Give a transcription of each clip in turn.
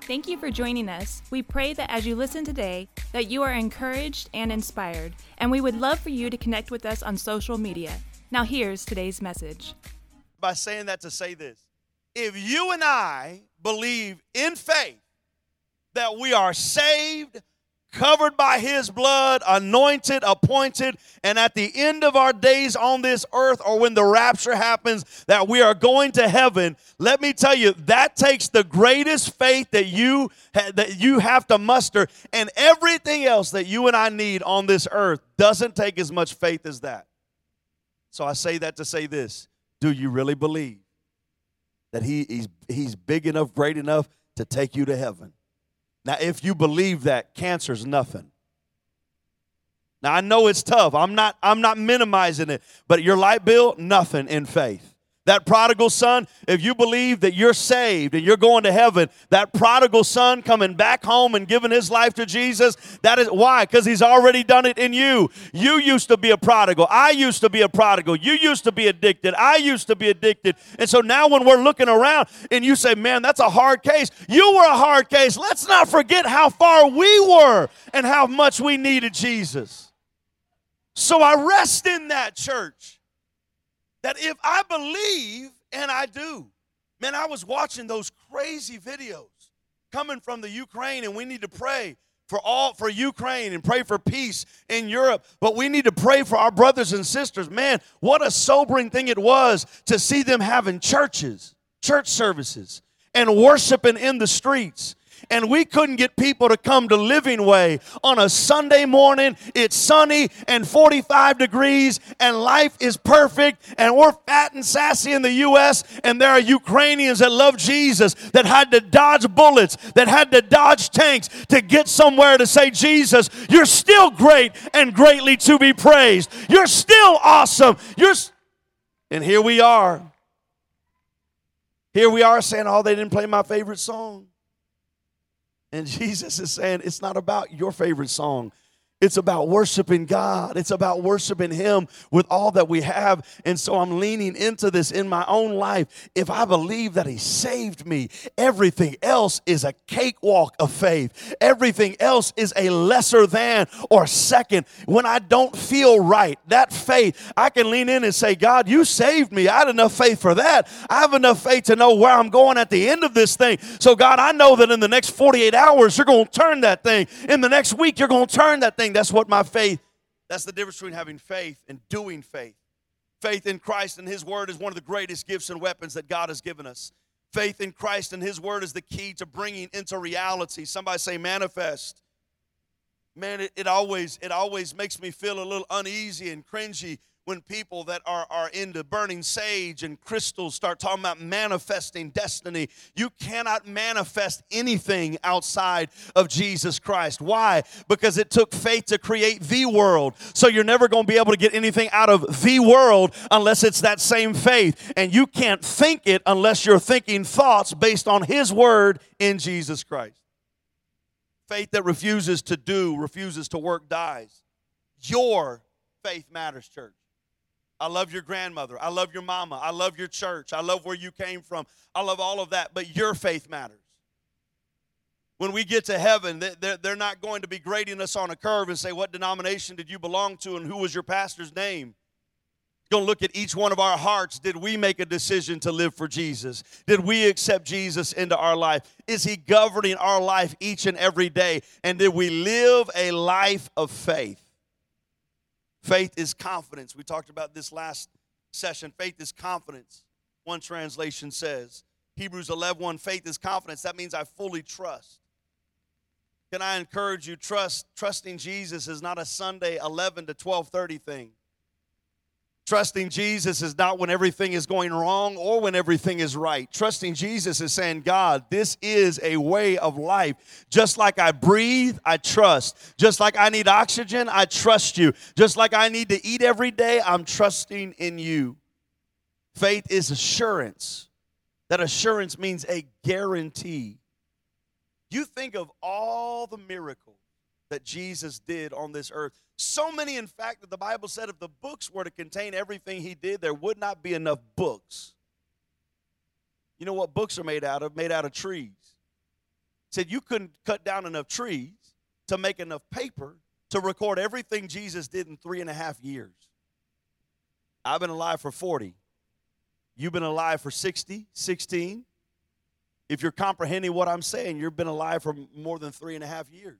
Thank you for joining us. We pray that as you listen today, that you are encouraged and inspired, and we would love for you to connect with us on social media. Now here's today's message. By saying that to say this, if you and I believe in faith that we are saved, covered by His blood, anointed, appointed, and at the end of our days on this earth, or when the rapture happens, that we are going to heaven, let me tell you, that takes the greatest faith that you have to muster, and everything else that you and I need on this earth doesn't take as much faith as that. So I say that to say this: do you really believe that He's big enough, great enough to take you to heaven? Now, if you believe that, cancer's nothing. Now, I know it's tough. I'm not minimizing it, but your light bill, nothing in faith. That prodigal son, if you believe that you're saved and you're going to heaven, that prodigal son coming back home and giving his life to Jesus, that is why? Because He's already done it in you. You used to be a prodigal. I used to be a prodigal. You used to be addicted. I used to be addicted. And so now when we're looking around and you say, man, that's a hard case. You were a hard case. Let's not forget how far we were and how much we needed Jesus. So I rest in that, church. That if I believe, and I do, man, I was watching those crazy videos coming from the Ukraine, and we need to pray for Ukraine and pray for peace in Europe, but we need to pray for our brothers and sisters. Man, what a sobering thing it was to see them having church services, and worshiping in the streets. And we couldn't get people to come to Living Way on a Sunday morning. It's sunny and 45 degrees and life is perfect and we're fat and sassy in the U.S. and there are Ukrainians that love Jesus that had to dodge bullets, that had to dodge tanks to get somewhere to say, Jesus, you're still great and greatly to be praised. You're still awesome. And here we are. Here we are saying, oh, they didn't play my favorite song. And Jesus is saying, it's not about your favorite song. It's about worshiping God. It's about worshiping Him with all that we have. And so I'm leaning into this in my own life. If I believe that He saved me, everything else is a cakewalk of faith. Everything else is a lesser than or second. When I don't feel right, that faith, I can lean in and say, God, you saved me. I had enough faith for that. I have enough faith to know where I'm going at the end of this thing. So God, I know that in the next 48 hours, you're going to turn that thing. In the next week, you're going to turn that thing. That's what my faith, that's the difference between having faith and doing faith. Faith in Christ and His Word is one of the greatest gifts and weapons that God has given us. Faith in Christ and His Word is the key to bringing into reality. Somebody say manifest. Man, it always makes me feel a little uneasy and cringy when people that are into burning sage and crystals start talking about manifesting destiny. You cannot manifest anything outside of Jesus Christ. Why? Because it took faith to create the world. So you're never going to be able to get anything out of the world unless it's that same faith. And you can't think it unless you're thinking thoughts based on His Word in Jesus Christ. Faith that refuses to do, refuses to work, dies. Your faith matters, church. I love your grandmother. I love your mama. I love your church. I love where you came from. I love all of that, but your faith matters. When we get to heaven, they're not going to be grading us on a curve and say, what denomination did you belong to and who was your pastor's name? Going to look at each one of our hearts. Did we make a decision to live for Jesus? Did we accept Jesus into our life? Is He governing our life each and every day? And did we live a life of faith? Faith is confidence. We talked about this last session. Faith is confidence. One translation says, Hebrews 11:1, faith is confidence. That means I fully trust. Can I encourage you, trusting Jesus is not a Sunday 11 to 12:30 thing. Trusting Jesus is not when everything is going wrong or when everything is right. Trusting Jesus is saying, God, this is a way of life. Just like I breathe, I trust. Just like I need oxygen, I trust you. Just like I need to eat every day, I'm trusting in you. Faith is assurance. That assurance means a guarantee. You think of all the miracles that Jesus did on this earth. So many, in fact, that the Bible said if the books were to contain everything He did, there would not be enough books. You know what books are made out of? Made out of trees. said you couldn't cut down enough trees to make enough paper to record everything Jesus did in 3.5 years. I've been alive for 40. You've been alive for 60, 16. If you're comprehending what I'm saying, you've been alive for more than 3.5 years.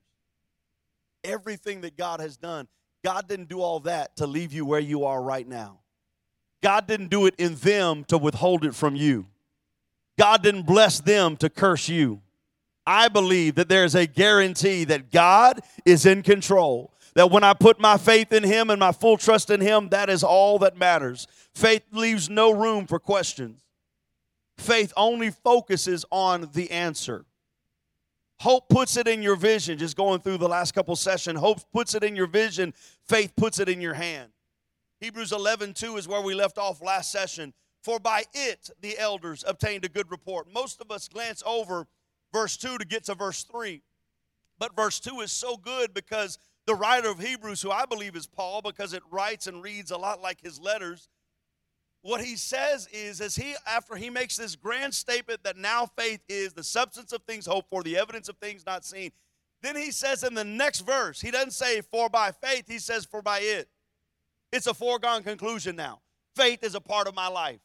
Everything that God has done, God didn't do all that to leave you where you are right now. God didn't do it in them to withhold it from you. God didn't bless them to curse you. I believe that there is a guarantee that God is in control. That when I put my faith in Him and my full trust in Him, that is all that matters. Faith leaves no room for questions. Faith only focuses on the answer. Hope puts it in your vision. Just going through the last couple sessions, hope puts it in your vision. Faith puts it in your hand. Hebrews 11:2 is where we left off last session. For by it the elders obtained a good report. Most of us glance over verse 2 to get to verse 3. But verse 2 is so good because the writer of Hebrews, who I believe is Paul, because it writes and reads a lot like his letters, what he says is after he makes this grand statement that now faith is the substance of things hoped for, the evidence of things not seen, then he says in the next verse, he doesn't say for by faith, he says for by it. It's a foregone conclusion now. Faith is a part of my life.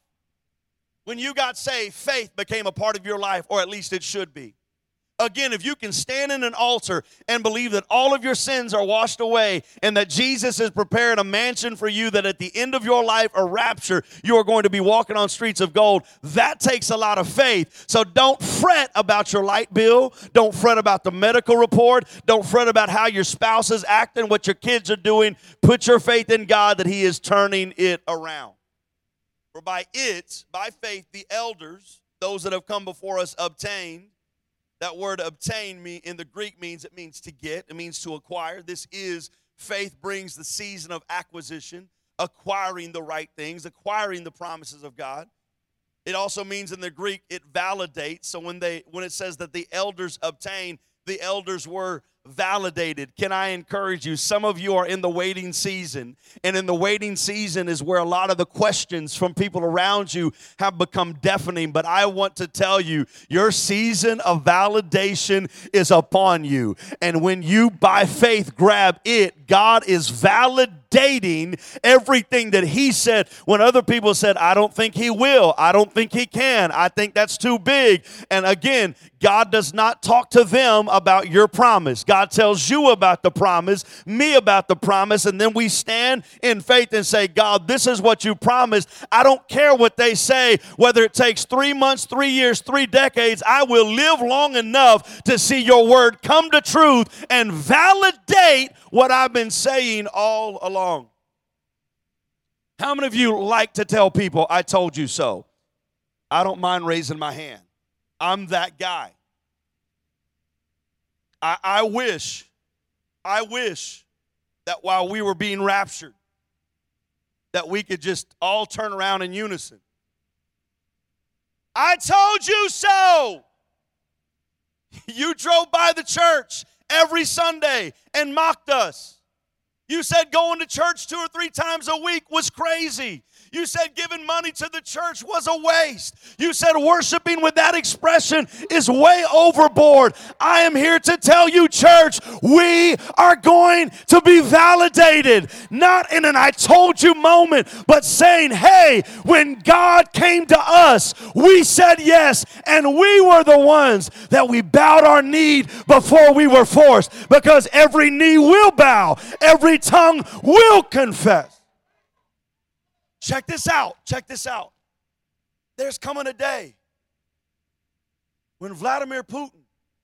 When you got saved, faith became a part of your life, or at least it should be. Again, if you can stand in an altar and believe that all of your sins are washed away and that Jesus has prepared a mansion for you, that at the end of your life, a rapture, you are going to be walking on streets of gold, that takes a lot of faith. So don't fret about your light bill. Don't fret about the medical report. Don't fret about how your spouse is acting, what your kids are doing. Put your faith in God that He is turning it around. For by faith, the elders, those that have come before us, obtained. That word obtain in the Greek means to get. It means to acquire. This is faith brings the season of acquisition, acquiring the right things, acquiring the promises of God. It also means in the Greek it validates. So when it says that the elders obtained, the elders were validated. Can I encourage you? Some of you are in the waiting season, and in the waiting season is where a lot of the questions from people around you have become deafening. But I want to tell you, your season of validation is upon you. And when you, by faith, grab it, God is validating everything that He said. When other people said, I don't think He will, I don't think He can, I think that's too big. And again, God does not talk to them about your promise. God tells you about the promise, me about the promise, and then we stand in faith and say, God, this is what you promised. I don't care what they say, whether it takes 3 months, 3 years, 3 decades. I will live long enough to see your word come to truth and validate what I've been saying all along. How many of you like to tell people, I told you so? I don't mind raising my hand. I'm that guy. I wish that while we were being raptured, that we could just all turn around in unison. I told you so. You drove by the church every Sunday and mocked us. You said going to church 2 or 3 times a week was crazy. You said giving money to the church was a waste. You said worshiping with that expression is way overboard. I am here to tell you, church, we are going to be validated. Not in an I told you moment, but saying, hey, when God came to us, we said yes, and we were the ones that we bowed our knee before we were forced, because every knee will bow, every tongue will confess. Check this out. Check this out. There's coming a day when Vladimir Putin,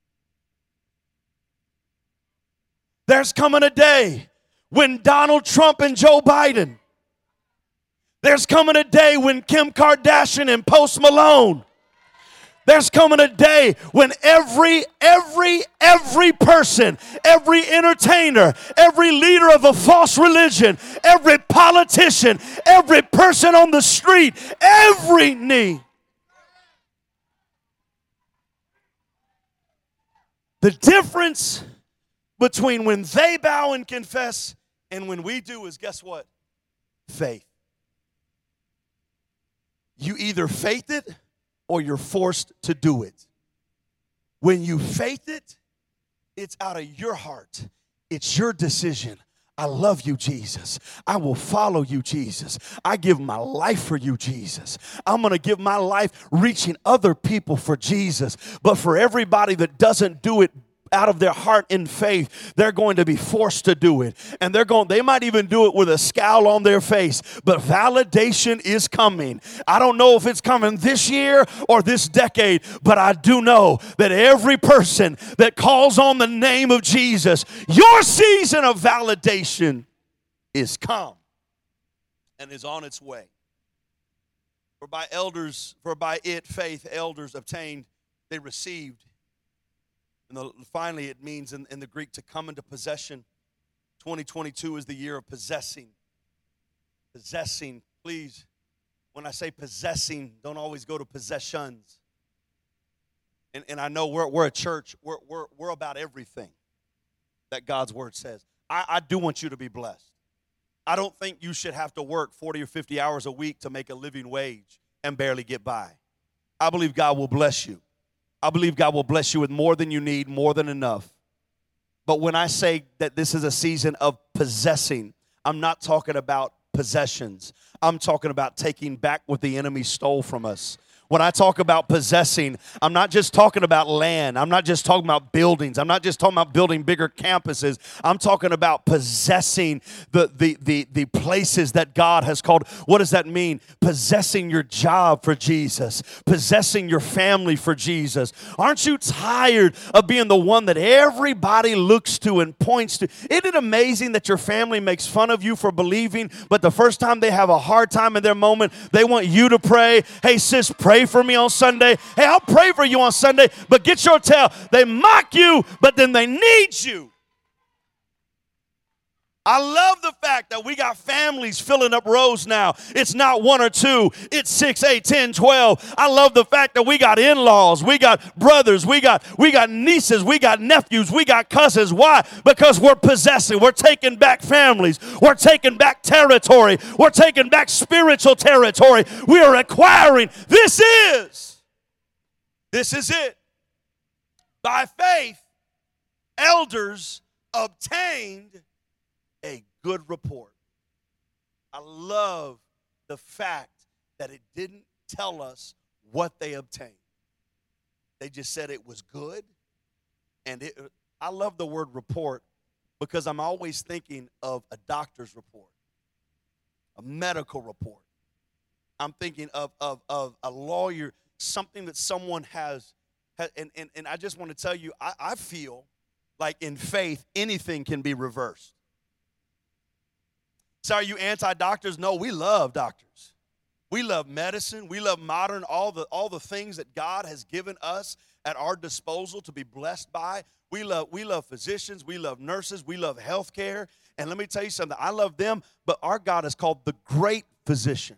there's coming a day when Donald Trump and Joe Biden, there's coming a day when Kim Kardashian and Post Malone, there's coming a day when every person, every entertainer, every leader of a false religion, every politician, every person on the street, every knee. The difference between when they bow and confess and when we do is, guess what? Faith. You either faith it or you're forced to do it. When you faith it, it's out of your heart. It's your decision. I love you, Jesus. I will follow you, Jesus. I give my life for you, Jesus. I'm going to give my life reaching other people for Jesus. But for everybody that doesn't do it out of their heart in faith, they're going to be forced to do it. And they might even do it with a scowl on their face. But validation is coming. I don't know if it's coming this year or this decade, but I do know that every person that calls on the name of Jesus, your season of validation is come and is on its way. For by it faith elders obtained, they received. And finally, it means in the Greek to come into possession. 2022 is the year of possessing. Possessing. Please, when I say possessing, don't always go to possessions. And I know we're a church. We're about everything that God's word says. I do want you to be blessed. I don't think you should have to work 40 or 50 hours a week to make a living wage and barely get by. I believe God will bless you. I believe God will bless you with more than you need, more than enough. But when I say that this is a season of possessing, I'm not talking about possessions. I'm talking about taking back what the enemy stole from us. When I talk about possessing, I'm not just talking about land. I'm not just talking about buildings. I'm not just talking about building bigger campuses. I'm talking about possessing the places that God has called. What does that mean? Possessing your job for Jesus. Possessing your family for Jesus. Aren't you tired of being the one that everybody looks to and points to? Isn't it amazing that your family makes fun of you for believing, but the first time they have a hard time in their moment, they want you to pray. Hey, sis, pray for me on Sunday. Hey, I'll pray for you on Sunday, but get your tail. They mock you, but then they need you. I love the fact that we got families filling up rows now. It's not one or two. It's 6, 8, 10, 12. I love the fact that we got in-laws. We got brothers. We got nieces. We got nephews. We got cousins. Why? Because we're possessing. We're taking back families. We're taking back territory. We're taking back spiritual territory. We are acquiring. This is it. By faith, elders obtained a good report. I love the fact that it didn't tell us what they obtained. They just said it was good. And I love the word report because I'm always thinking of a doctor's report, a medical report. I'm thinking of a lawyer, something that someone has and I just want to tell you, I feel like in faith, anything can be reversed. So are you anti-doctors? No, we love doctors. We love medicine. We love modern, all the things that God has given us at our disposal to be blessed by. We love physicians. We love nurses. We love health care. And let me tell you something. I love them, but our God is called the great physician,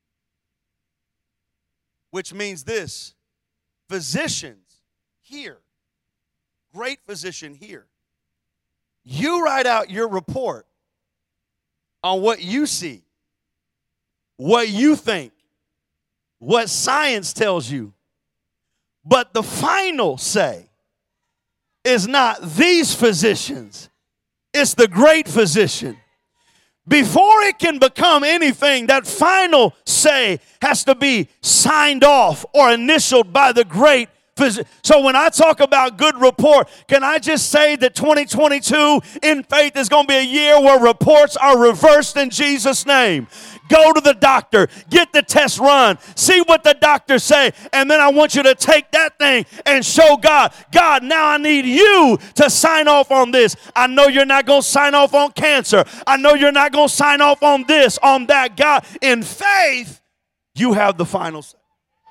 which means this: physicians here, great physician here. You write out your report on what you see, what you think, what science tells you. But the final say is not these physicians, it's the great physician. Before it can become anything, that final say has to be signed off or initialed by the great physician. So when I talk about good report, can I just say that 2022 in faith is going to be a year where reports are reversed in Jesus' name. Go to the doctor, get the test run, see what the doctors say, and then I want you to take that thing and show God, God, now I need you to sign off on this. I know you're not going to sign off on cancer. I know you're not going to sign off on this, on that. God, in faith, you have the final say.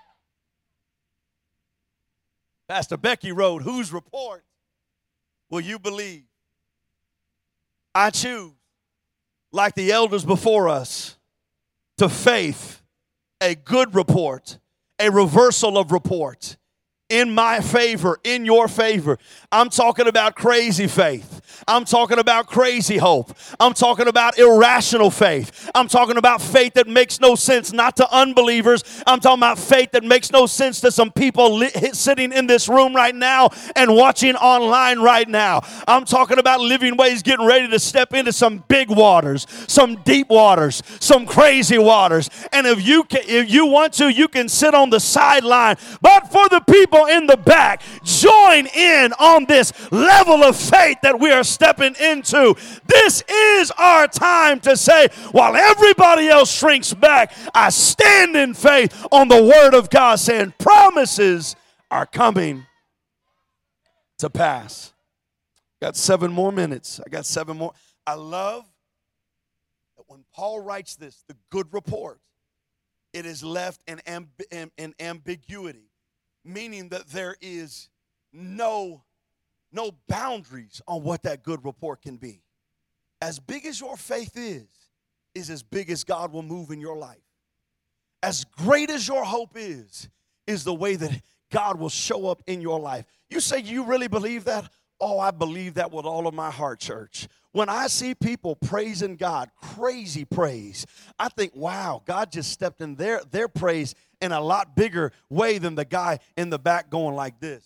Pastor Becky wrote, whose report will you believe? I choose, like the elders before us, to faith, a good report, a reversal of report in my favor, in your favor. I'm talking about crazy faith. I'm talking about crazy hope. I'm talking about irrational faith. I'm talking about faith that makes no sense, not to unbelievers. I'm talking about faith that makes no sense to some people sitting in this room right now and watching online right now. I'm talking about Living Ways getting ready to step into some big waters, some deep waters, some crazy waters. And if you want to, you can sit on the sideline. But for the people in the back, join in on this level of faith that we are stepping into. This is our time to say, while everybody else shrinks back, I stand in faith on the word of God, saying promises are coming to pass. Got 7 more minutes. I got 7 more. I love that when Paul writes this, the good report, it is left in ambiguity, meaning that there is no boundaries on what that good report can be. As big as your faith is as big as God will move in your life. As great as your hope is the way that God will show up in your life. You say, you really believe that? Oh, I believe that with all of my heart, church. When I see people praising God, crazy praise, I think, wow, God just stepped in their praise in a lot bigger way than the guy in the back going like this.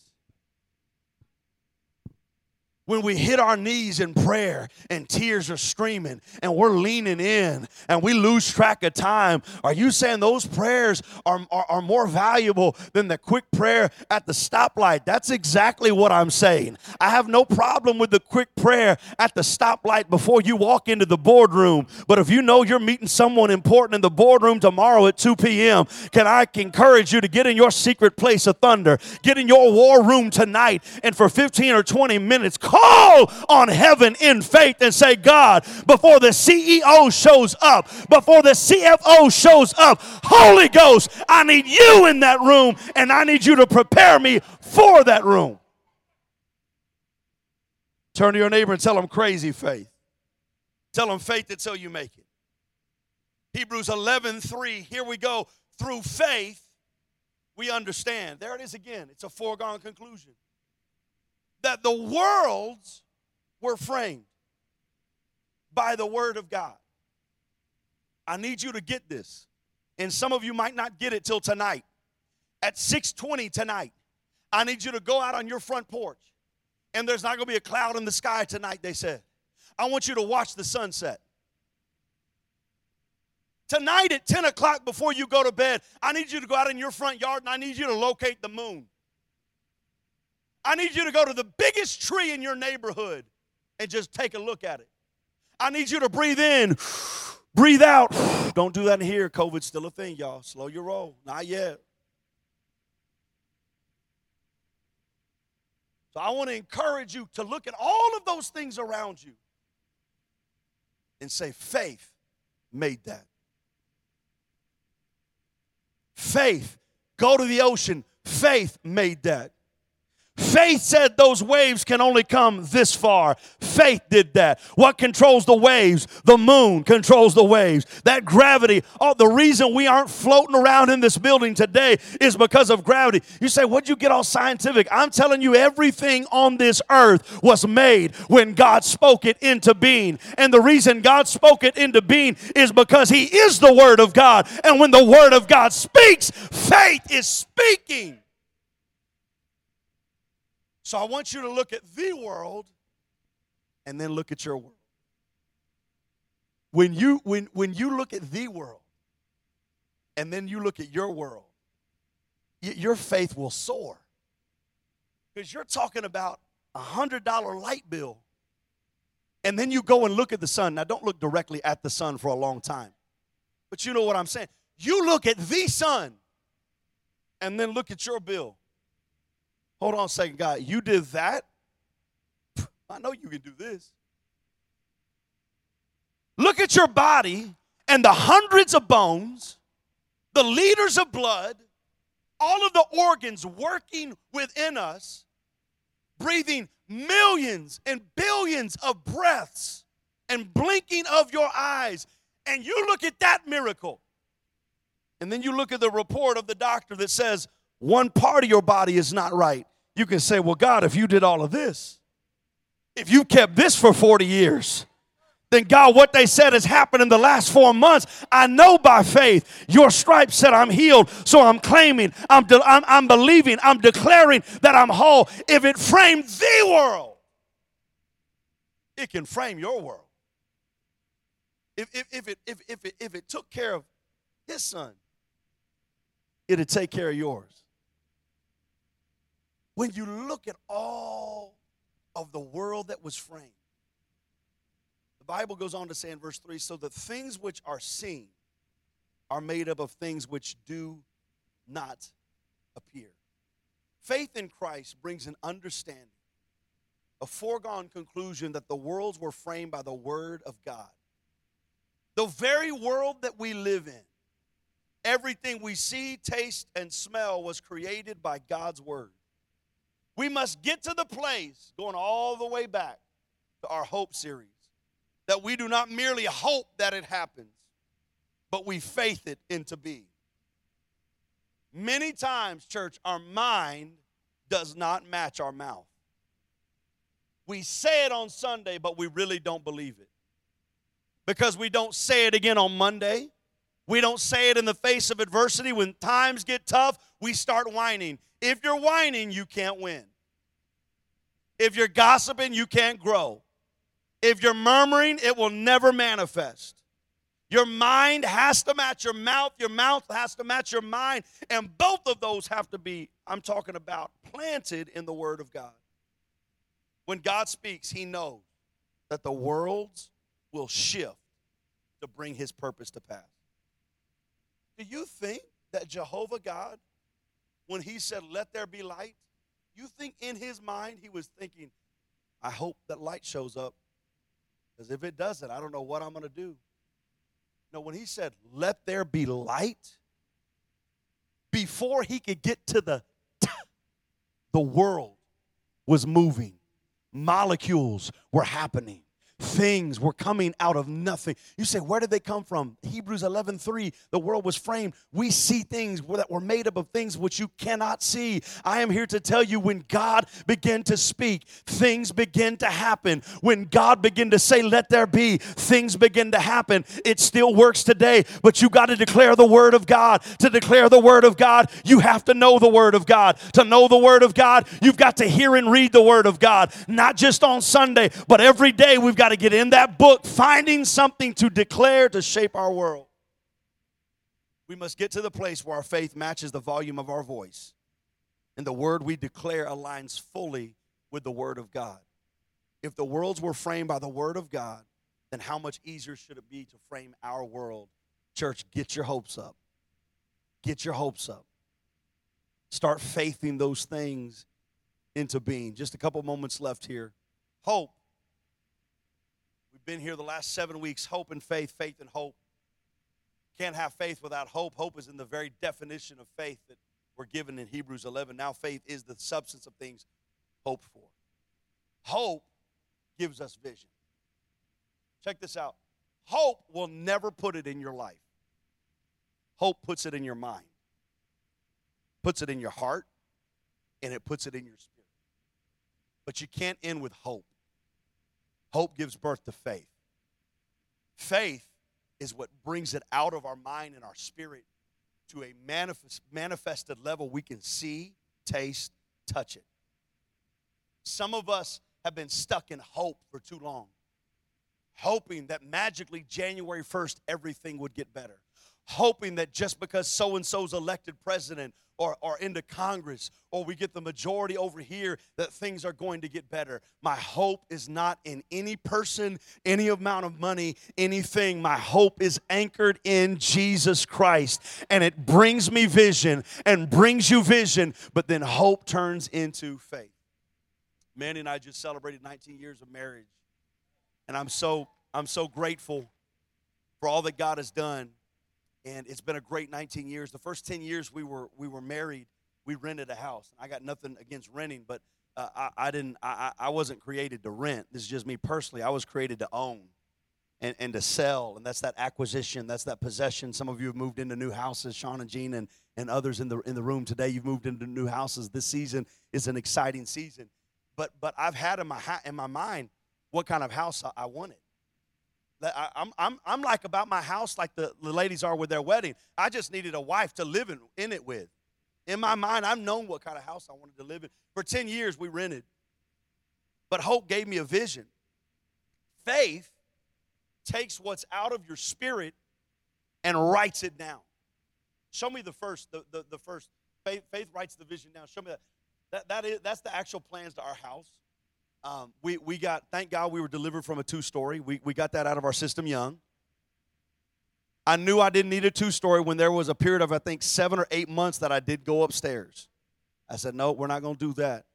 When we hit our knees in prayer and tears are streaming and we're leaning in and we lose track of time, are you saying those prayers are more valuable than the quick prayer at the stoplight? That's exactly what I'm saying. I have no problem with the quick prayer at the stoplight before you walk into the boardroom. But if you know you're meeting someone important in the boardroom tomorrow at 2 p.m., can I encourage you to get in your secret place of thunder, get in your war room tonight, and for 15 or 20 minutes, call on heaven in faith and say, God, before the CEO shows up, before the CFO shows up, Holy Ghost, I need you in that room, and I need you to prepare me for that room. Turn to your neighbor and tell them crazy faith. Tell them faith until you make it. Hebrews 11:3, here we go. Through faith, we understand. There it is again. It's a foregone conclusion. That the worlds were framed by the word of God. I need you to get this. And some of you might not get it till tonight. At 6:20 tonight, I need you to go out on your front porch. And there's not going to be a cloud in the sky tonight, they said. I want you to watch the sunset. Tonight at 10 o'clock before you go to bed, I need you to go out in your front yard and I need you to locate the moon. I need you to go to the biggest tree in your neighborhood and just take a look at it. I need you to breathe in, breathe out. Don't do that in here. COVID's still a thing, y'all. Slow your roll. Not yet. So I want to encourage you to look at all of those things around you and say, faith made that. Faith. Go to the ocean. Faith made that. Faith said those waves can only come this far. Faith did that. What controls the waves? The moon controls the waves. That gravity. Oh, the reason we aren't floating around in this building today is because of gravity. You say, what'd you get all scientific? I'm telling you, everything on this earth was made when God spoke it into being. And the reason God spoke it into being is because He is the Word of God. And when the Word of God speaks, faith is speaking. So I want you to look at the world and then look at your world. When you look at the world and then you look at your world, your faith will soar. Because you're talking about a $100 light bill. And then you go and look at the sun. Now, don't look directly at the sun for a long time. But you know what I'm saying. You look at the sun and then look at your bill. Hold on a second, God. You did that? I know you can do this. Look at your body and the hundreds of bones, the liters of blood, all of the organs working within us, breathing millions and billions of breaths and blinking of your eyes. And you look at that miracle. And then you look at the report of the doctor that says one part of your body is not right. You can say, well, God, if you did all of this, If you kept this for 40 years, then God, what they said has happened in the last 4 months. I know by faith your stripes said I'm healed, so I'm claiming, I'm believing, I'm declaring that I'm whole. If it framed the world, it can frame your world. If it took care of his son, it'll take care of yours. When you look at all of the world that was framed, the Bible goes on to say in verse 3, so the things which are seen are made up of things which do not appear. Faith in Christ brings an understanding, a foregone conclusion that the worlds were framed by the Word of God. The very world that we live in, everything we see, taste, and smell was created by God's Word. We must get to the place, going all the way back to our Hope series, that we do not merely hope that it happens, but we faith it into being. Many times, church, our mind does not match our mouth. We say it on Sunday, but we really don't believe it. Because we don't say it again on Monday. We don't say it in the face of adversity. When times get tough, we start whining. If you're whining, you can't win. If you're gossiping, you can't grow. If you're murmuring, it will never manifest. Your mind has to match your mouth has to match your mind, and both of those have to be, I'm talking about, planted in the Word of God. When God speaks, he knows that the worlds will shift to bring his purpose to pass. Do you think that Jehovah God, when he said, let there be light, you think in his mind he was thinking, I hope that light shows up, because if it doesn't, I don't know what I'm going to do. No, when he said, let there be light, before he could get to the world was moving. Molecules were happening. Things were coming out of nothing. You say, where did they come from? Hebrews 11:3, the world was framed. We see things that were made up of things which you cannot see. I am here to tell you, when God began to speak, things begin to happen. When God began to say, let there be, things begin to happen. It still works today, but you got to declare the Word of God. To declare the Word of God, you have to know the Word of God. To know the Word of God, you've got to hear and read the Word of God. Not just on Sunday, but every day we've got to get in that book, finding something to declare to shape our world. We must get to the place where our faith matches the volume of our voice, and the word we declare aligns fully with the Word of God. If the worlds were framed by the Word of God, then how much easier should it be to frame our world? Church, get your hopes up. Get your hopes up. Start faithing those things into being. Just a couple moments left here. Hope. We've been here the last 7 weeks. Hope and faith, faith and hope. Can't have faith without hope. Hope is in the very definition of faith that we're given in Hebrews 11. Now faith is the substance of things hoped for. Hope gives us vision. Check this out. Hope will never put it in your life. Hope puts it in your mind, puts it in your heart, and it puts it in your spirit. But you can't end with hope. Hope gives birth to faith. Faith is what brings it out of our mind and our spirit to a manifested level we can see, taste, touch it. Some of us have been stuck in hope for too long, hoping that magically January 1st everything would get better, hoping that just because so-and-so's elected president or into Congress, or we get the majority over here, that things are going to get better. My hope is not in any person, any amount of money, anything. My hope is anchored in Jesus Christ, and it brings me vision and brings you vision, but then hope turns into faith. Manny and I just celebrated 19 years of marriage, and I'm so grateful for all that God has done. And it's been a great 19 years. The first 10 years we were married, we rented a house. I got nothing against renting, but I wasn't created to rent. This is just me personally. I was created to own and to sell, and that's that acquisition, that's that possession. Some of you have moved into new houses, Sean and Jean and others in the room today. You've moved into new houses. This season is an exciting season. but I've had in my mind what kind of house I wanted. I'm like about my house like the ladies are with their wedding. I just needed a wife to live in it with. In my mind, I've known what kind of house I wanted to live in. For 10 years, we rented. But hope gave me a vision. Faith takes what's out of your spirit and writes it down. Show me the first. Faith writes the vision down. Show me that. That's the actual plans to our house. We got, thank God we were delivered from a 2-story. We got that out of our system young. I knew I didn't need a 2-story when there was a period of, I think, 7 or 8 months that I did go upstairs. I said, no, we're not going to do that.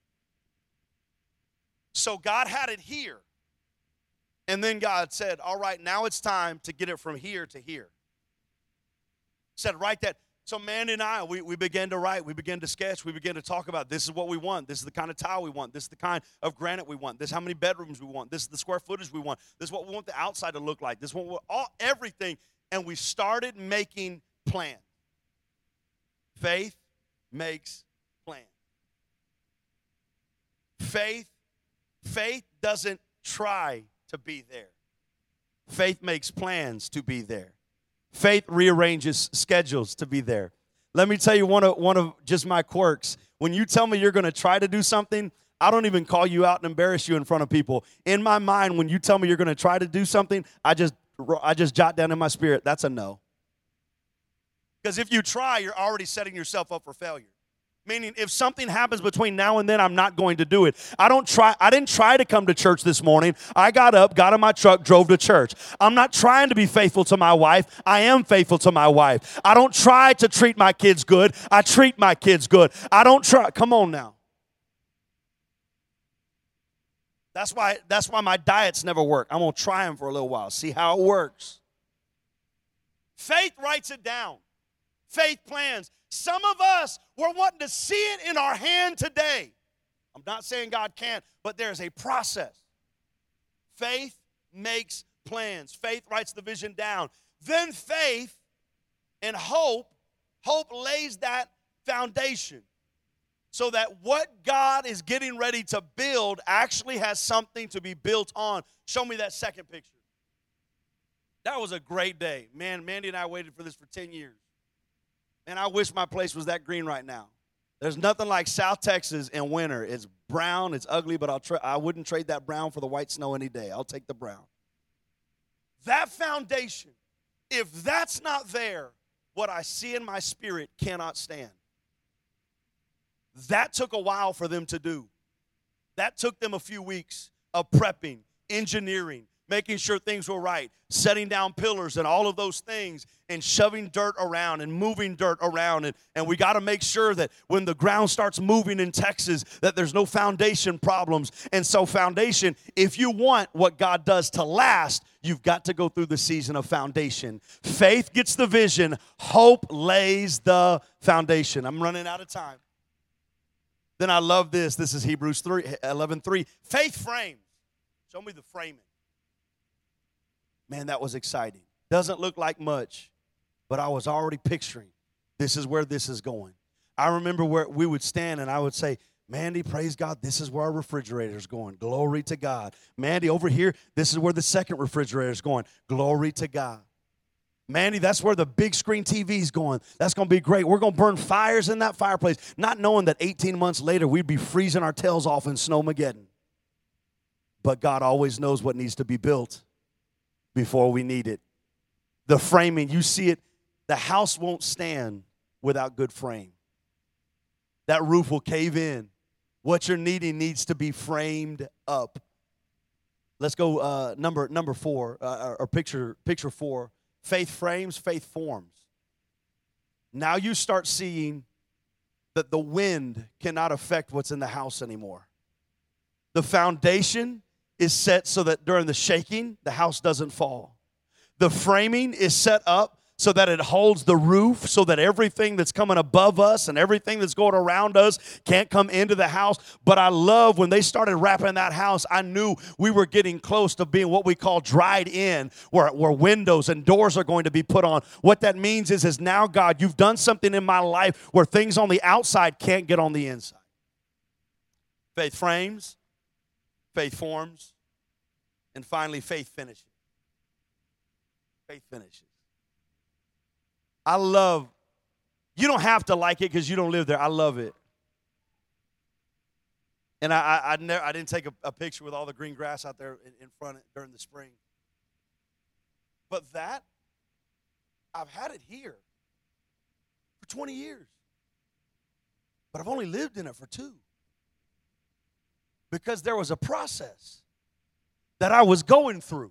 So God had it here. And then God said, all right, now it's time to get it from here to here. Said, write that. So Mandy and I, we began to write. We began to sketch. We began to talk about this is what we want. This is the kind of tile we want. This is the kind of granite we want. This is how many bedrooms we want. This is the square footage we want. This is what we want the outside to look like. This is what everything. And we started making plans. Faith makes plans. Faith doesn't try to be there. Faith makes plans to be there. Faith rearranges schedules to be there. Let me tell you one of just my quirks. When you tell me you're going to try to do something, I don't even call you out and embarrass you in front of people. In my mind, when you tell me you're going to try to do something, I just jot down in my spirit, that's a no. Because if you try, you're already setting yourself up for failure. Meaning, if something happens between now and then, I'm not going to do it. I didn't try to come to church this morning. I got up, got in my truck, drove to church. I'm not trying to be faithful to my wife. I am faithful to my wife. I don't try to treat my kids good. I treat my kids good. I don't try. Come on now. That's why my diets never work. I'm going to try them for a little while, see how it works. Faith writes it down. Faith plans. Some of us, we're wanting to see it in our hand today. I'm not saying God can't, but there's a process. Faith makes plans. Faith writes the vision down. Then faith and hope lays that foundation so that what God is getting ready to build actually has something to be built on. Show me that second picture. That was a great day. Man, Mandy and I waited for this for 10 years. Man, I wish my place was that green right now. There's nothing like South Texas in winter. It's brown, it's ugly, but I wouldn't trade that brown for the white snow any day. I'll take the brown. That foundation, if that's not there, what I see in my spirit cannot stand. That took a while for them to do. That took them a few weeks of prepping, engineering, making sure things were right, setting down pillars and all of those things, and shoving dirt around and moving dirt around. And we got to make sure that when the ground starts moving in Texas, that there's no foundation problems. And so foundation, if you want what God does to last, you've got to go through the season of foundation. Faith gets the vision. Hope lays the foundation. I'm running out of time. Then I love this. This is Hebrews 11:3. Faith frames. Show me the framing. Man, that was exciting. Doesn't look like much, but I was already picturing this is where this is going. I remember where we would stand and I would say, Mandy, praise God, this is where our refrigerator is going. Glory to God. Mandy, over here, this is where the second refrigerator is going. Glory to God. Mandy, that's where the big screen TV is going. That's going to be great. We're going to burn fires in that fireplace, not knowing that 18 months later we'd be freezing our tails off in Snowmageddon. But God always knows what needs to be built before we need it. The framing, you see it, the house won't stand without good frame. That roof will cave in. What you're needing needs to be framed up. Let's go number 4, or picture 4. Faith frames, faith forms. Now you start seeing that the wind cannot affect what's in the house anymore. The foundation is set so that during the shaking, the house doesn't fall. The framing is set up so that it holds the roof, so that everything that's coming above us and everything that's going around us can't come into the house. But I love when they started wrapping that house, I knew we were getting close to being what we call dried in, where windows and doors are going to be put on. What that means is now, God, you've done something in my life where things on the outside can't get on the inside. Faith frames, faith forms, and finally faith finishes. Faith finishes. You don't have to like it because you don't live there. I love it. And I didn't take a picture with all the green grass out there in front during the spring. But I've had it here for 20 years. But I've only lived in it for 2. Because there was a process that I was going through.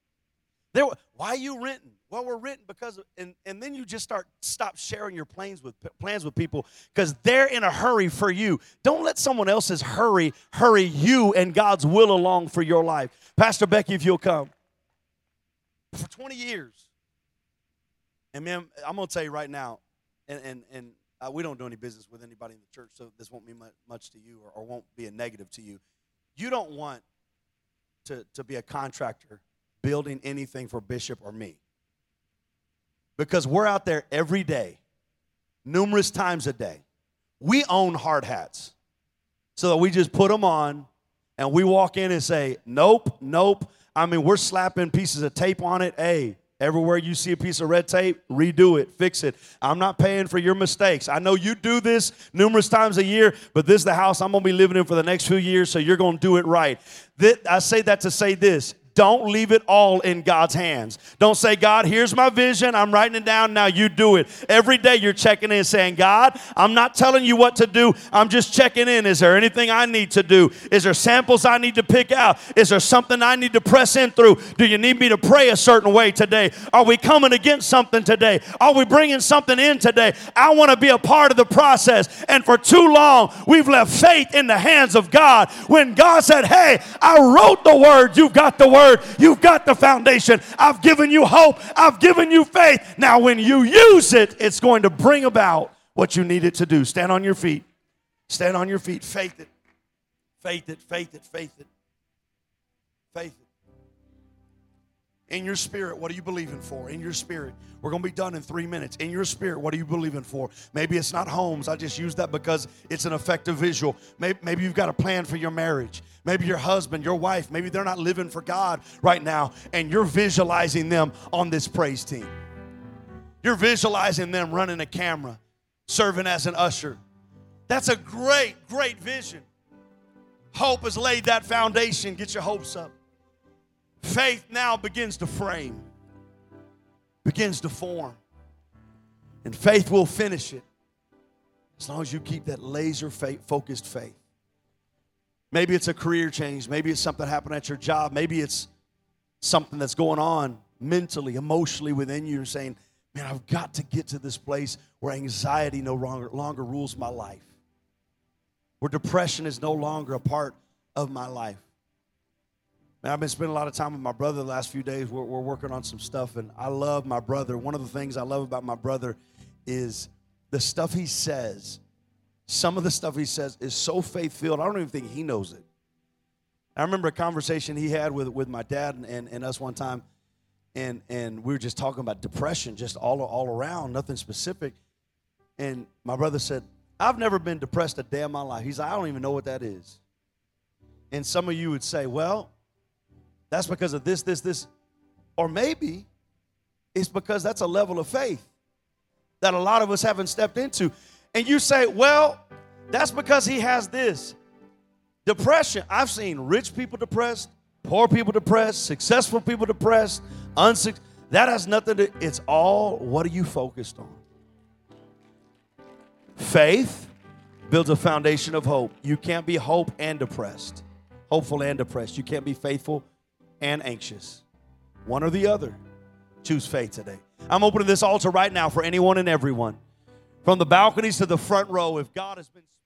Why are you renting? Well, we're renting because and then you just stop sharing your plans with people because they're in a hurry for you. Don't let someone else's hurry you and God's will along for your life. Pastor Becky, if you'll come. For 20 years. And man, I'm going to tell you right now, and we don't do any business with anybody in the church, so this won't mean much to you or won't be a negative to you. You don't want to be a contractor building anything for Bishop or me. Because we're out there every day, numerous times a day. We own hard hats. So that we just put them on and we walk in and say, nope, nope. I mean, we're slapping pieces of tape on it. Hey, everywhere you see a piece of red tape, redo it, fix it. I'm not paying for your mistakes. I know you do this numerous times a year, but this is the house I'm going to be living in for the next few years, so you're going to do it right. I say that to say this. Don't leave it all in God's hands. Don't say, God, here's my vision. I'm writing it down. Now you do it. Every day you're checking in saying, God, I'm not telling you what to do. I'm just checking in. Is there anything I need to do? Is there samples I need to pick out? Is there something I need to press in through? Do you need me to pray a certain way today? Are we coming against something today? Are we bringing something in today? I want to be a part of the process. And for too long, we've left faith in the hands of God. When God said, hey, I wrote the word. You've got the word. You've got the foundation. I've given you hope. I've given you faith. Now, when you use it, it's going to bring about what you need it to do. Stand on your feet. Stand on your feet. Faith it. Faith it. Faith it. Faith it. Faith it. In your spirit, what are you believing for? In your spirit. We're going to be done in 3 minutes. In your spirit, what are you believing for? Maybe it's not homes. I just use that because it's an effective visual. Maybe you've got a plan for your marriage. Maybe your husband, your wife, maybe they're not living for God right now, and you're visualizing them on this praise team. You're visualizing them running a camera, serving as an usher. That's a great, great vision. Hope has laid that foundation. Get your hopes up. Faith now begins to frame, begins to form. And faith will finish it as long as you keep that laser focused faith. Maybe it's a career change. Maybe it's something happened at your job. Maybe it's something that's going on mentally, emotionally within you. You're saying, man, I've got to get to this place where anxiety no longer rules my life, where depression is no longer a part of my life. Man, I've been spending a lot of time with my brother the last few days. We're working on some stuff, and I love my brother. One of the things I love about my brother is the stuff he says. Some of the stuff he says is so faith-filled, I don't even think he knows it. I remember a conversation he had with my dad and us one time, and we were just talking about depression, just all around, nothing specific. And my brother said, I've never been depressed a day in my life. He's like, I don't even know what that is. And some of you would say, well, that's because of this. Or maybe it's because that's a level of faith that a lot of us haven't stepped into. And you say, well, that's because he has this. Depression. I've seen rich people depressed, poor people depressed, successful people depressed, that has nothing to, it's all what are you focused on? Faith builds a foundation of hope. You can't be hope and depressed. Hopeful and depressed. You can't be faithful and anxious. One or the other. Choose faith today. I'm opening this altar right now for anyone and everyone. From the balconies to the front row, if God has been